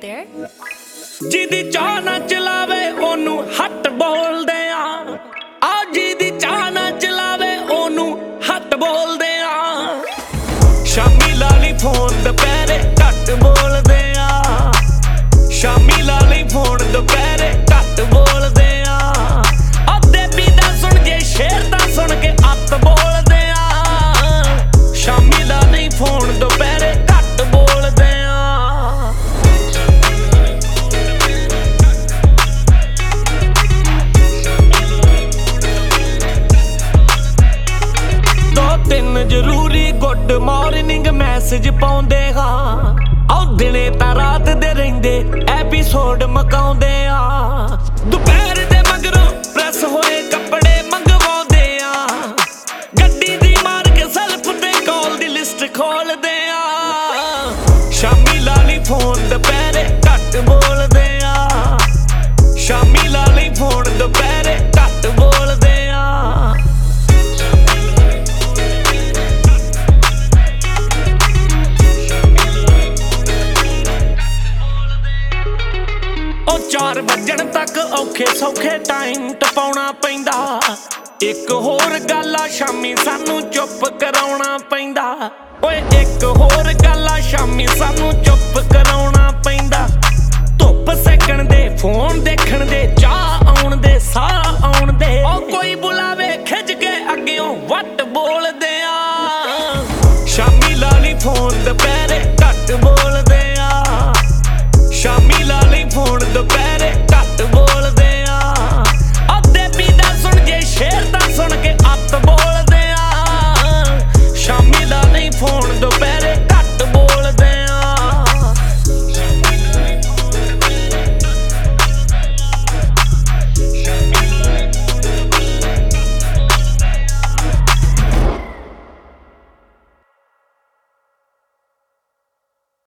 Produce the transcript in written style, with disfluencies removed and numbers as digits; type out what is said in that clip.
there? ਜਿਹਦੀ ਚਾਹ ਨਾ ਚਲਾਵੇ ਉਹਨੂੰ ਹੱਟ ਬੋਲਦੇ ਆ ਜਿਹਦੀ ਚਾਹ ਨਾ ਚਲਾਵੇ ਉਹਨੂੰ ਹੱਟ ਬੋਲਦੇ ਆ ਸ਼ਾਮੀ ਲਾਲੀ ਫੋਨ ਦੁਪਹਿਰੇ ਘੱਟ ਬੋਲਦੇ ਆ ਸ਼ਾਮੀ ਲਾਲੀ ਫੋਨ ਦੁਪਹਿਰੇ ਘੱਟ ਬੋਲਦੇ ਆ ਬੇਬੀ ਦਾ ਸੁਣ ਜੇ ਸ਼ੇਰ ਦਾ ਸੁਣ ਕੇ ਅੱਤ ਬੋਲਦੇ ਆ ਸ਼ਾਮੀ ਲਾਲੀ ਫੋਨ ਦੁਪਹਿਰੇ ਘੱਟ ਬੋਲਦੇ ਆ ਦੋ ਤਿੰਨ ਜ਼ਰੂਰੀ ਗੁੱਡ ਮਾਰਨਿੰਗ ਮੈਸੇਜ ਪਾਉਂਦੇ ਹਾਂ ਦਿਨੇ ਤਾਂ ਰਾਤ ਦੇ ਰਹਿੰਦੇ ਐਪੀਸੋਡ ਮਕਾਉਂਦੇ ਆ ਦੁਪਹਿਰ ਦੇ ਮਗਰੋਂ ਪ੍ਰੈਸ ਹੋਏ ਕੱਪੜੇ ਮੰਗਵਾਉਂਦੇ ਆ ਗੱਡੀ ਦੀ ਮਾਰ ਕੇ ਸੈਲਫ ਤੇ ਕਾਲ ਦੀ ਲਿਸਟ ਖੋਲਦੇ ਆ ਸ਼ਾਮੀ ਲਾਲੀ ਫੋਨ ਦੁਪਹਿਰੇ ਘੱਟ ਬੋਲਦੇ ਆ ਸ਼ਾਮੀ ਲਾਲੀ ਫੋਨ ਦੁਪਹਿਰੇ ਘੱਟ ਬੋਲਦੇ ਆ ਉਹ 4 ਵਜਣ ਤੱਕ ਔਖੇ ਸੌਖੇ ਟਾਈਮ ਟਪਾਉਣਾ ਪੈਂਦਾ ਇੱਕ ਹੋਰ ਗੱਲ ਆ ਸ਼ਾਮੀ ਸਾਨੂੰ ਚੁੱਪ ਕਰਾਉਣਾ ਪੈਂਦਾ ਓਏ ਇੱਕ ਹੋਰ ਗੱਲ ਆ ਸ਼ਾਮੀ ਸਾਨੂੰ ਚੁੱਪ ਕਰਾਉਣਾ ਪੈਂਦਾ ਧੁੱਪ ਸੇਕਣ ਦੇ ਫੋਨ ਦੇਖਣ ਦੇ ਚਾਹ ਆਉਣ ਦੇ ਸਾਹ ਆਉਣ ਦੇ ਉਹ ਕੋਈ